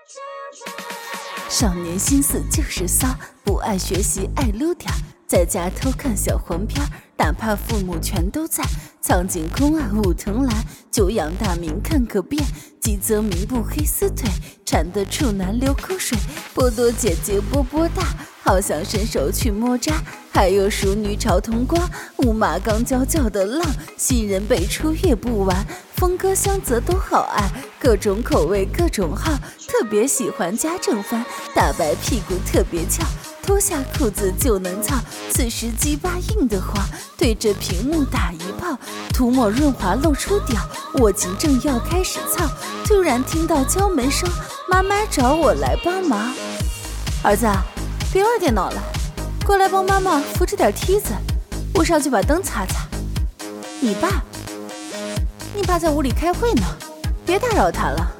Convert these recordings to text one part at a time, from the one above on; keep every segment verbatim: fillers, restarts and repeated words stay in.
少年心思就是骚，不爱学习爱撸点，在家偷看小黄片，哪怕父母全都在。苍井空啊武藤兰，久仰大名看个遍，吉泽明步黑丝腿，馋得处男流口水。波多姐姐波波大，好想伸手去摸渣。还有熟女炒铜瓜，五马刚娇娇的浪，新人辈出阅不完。峰哥香泽都好爱，各种口味各种好，特别喜欢家政番，大白屁股特别翘，脱下裤子就能操，此时鸡巴硬的慌，对着屏幕打一炮，涂抹润滑露出屌，我紧正要开始操，突然听到敲门声，妈妈找我来帮忙。儿子，别玩电脑了，过来帮妈妈扶着点梯子，我上去把灯擦擦。你爸？你爸在屋里开会呢，别打扰他了。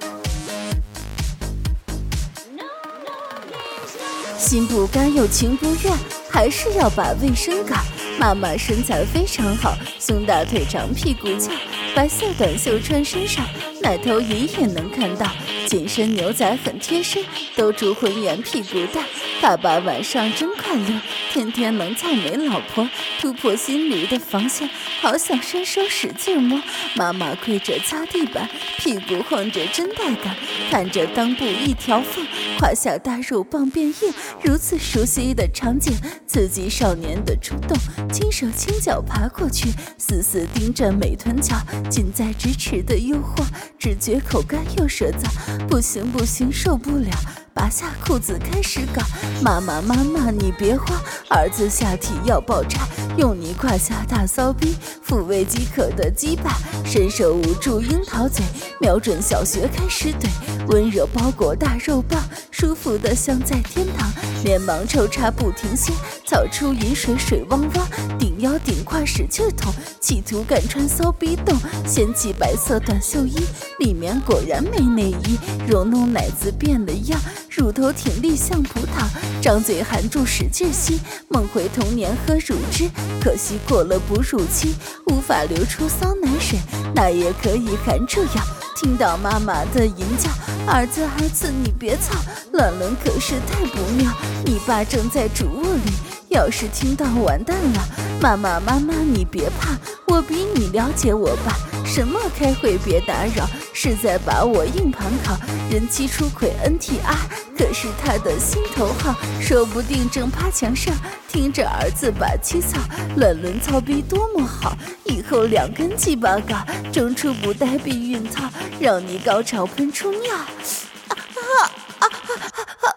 心不甘又情不愿，还是要把卫生搞。妈妈身材非常好，胸大腿长屁股翘，白色短袖穿身上，奶头隐隐能看到，紧身牛仔很贴身，都住浑圆屁股大。爸爸晚上真快乐，天天能赞美老婆，突破心里的防线，好想伸手使劲摸。妈妈跪着擦地板，屁股晃着真带感，看着裆部一条缝，胯下大肉棒变硬，如此熟悉的场景，刺激少年的冲动，轻手轻脚爬过去，死死盯着美臀桥，近在咫尺的诱惑，只觉口干又舌燥，不行不行受不了，拔下裤子开始搞。妈妈妈妈你别慌，儿子下体要爆炸，用你胯下大骚逼抚慰饥渴的鸡巴，伸手捂住樱桃嘴，瞄准小穴开始怼，温热包裹大肉棒，舒服的像在天堂，连忙抽插不停歇，操出饮水水汪汪，顶腰顶胯使劲捅，企图干穿骚逼洞，掀起白色短袖衣，里面果然没内衣，揉弄奶子变了样，乳头挺立像葡萄，张嘴含住使劲吸，梦回童年喝乳汁，可惜过了哺乳期，无法流出骚奶水，那也可以含住药。听到妈妈的吟叫，儿子儿子你别操，乱伦可是太不妙，你爸正在主卧里，要是听到完蛋了。妈妈妈妈你别怕，我比你了解我爸，什么开会别打扰，是在把我硬盘考，人妻出轨 N T R， 可是他的心头好，说不定正趴墙上听着儿子把妻操，乱伦操逼多么好，以后两根鸡巴搞，中出不带避孕套，让你高潮喷出尿。啊啊啊啊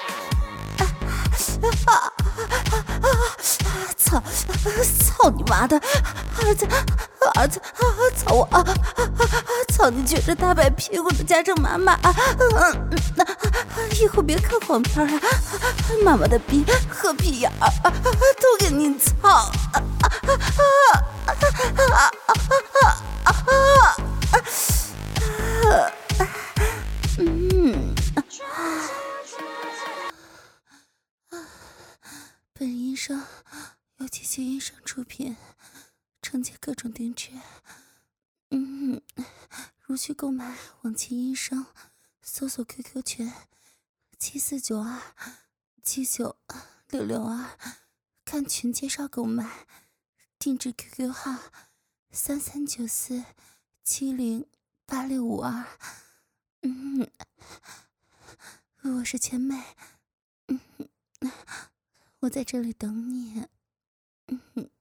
啊啊操！操你妈的！儿子，儿子，操我！操你撅着大白屁股的家政妈妈！以后别看黄片了，妈妈的逼和屁眼儿都给你操！嗯。本音声由机器音声出品，承接各种定制。嗯，如需购买，往期音声搜索 Q Q 群七四九二七九六六二，看群介绍购买。定制 Q Q 号三三九四七零八六五二。嗯，我是千美。嗯。我在这里等你。嗯